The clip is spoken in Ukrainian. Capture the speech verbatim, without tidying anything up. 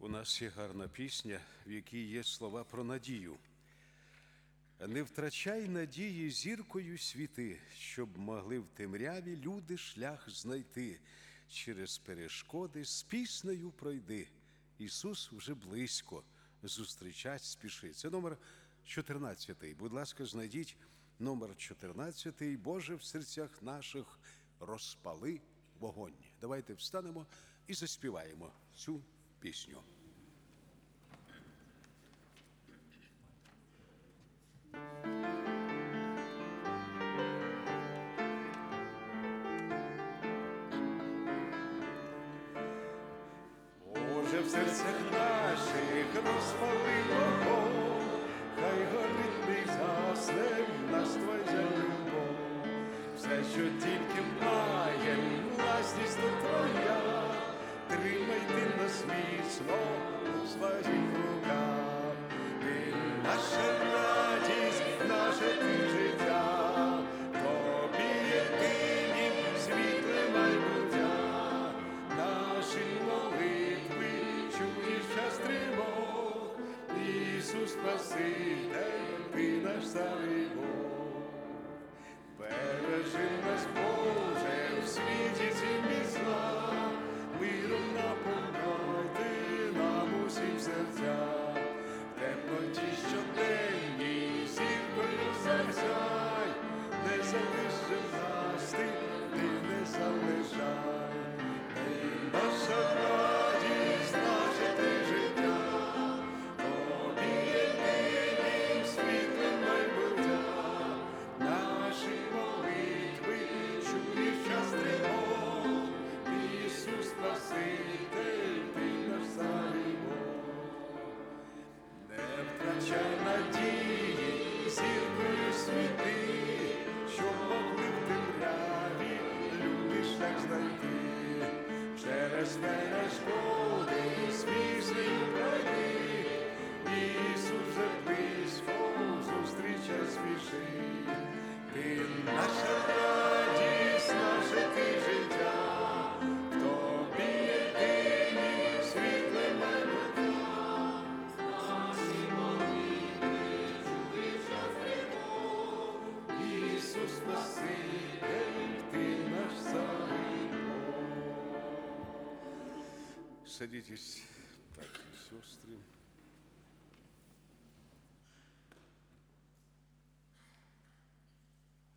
У нас є гарна пісня, в якій є слова про надію. Не втрачай надії зіркою світи, щоб могли в темряві люди шлях знайти. Через перешкоди з піснею пройди. Ісус вже близько, зустрічать спішить. Це номер чотирнадцятий. Будь ласка, знайдіть номер чотирнадцятий. Боже, в серцях наших розпали вогонь. Давайте встанемо і заспіваємо цю пісню. Боже, в серцях наших розпали вогонь, хай горить не згасне в нас Твоя любов. Все, що тільки маєм, власність то Твоя, тримай ти нас міцно у своїх руках. Ти наша радість, наше ти життя, Тобі єдинім світле майбуття. Наші молитви чуєш час тривог, Ісус Спаситель, ти наш цар і Бог. Бережи нас, Боже, в світі цім від зла, миром наповняй ти нам усім серця. В темноті щоденній зіркою засяй, не залишив нас ти, ти не залишай. Ти наша радість, наше ти життя, Тобі єдинім світлим майбуття. Наші молитви чуєш час тривог, Ісус Спаситель, ти наш цар і Бог. Не втрачай надії, зіркою світи, щоб могли в темряві люди шлях знайти. Через перешкоди з піснею пройди, Ісус вже близько, зустрічай спіши. Ти наша радість, наше ти життя, в Тобі єдинім світле майбуття. Наші молитви чуєш час тривог, Ісус Спаситель, ти наш цар і Бог. Садитесь, так, сестры.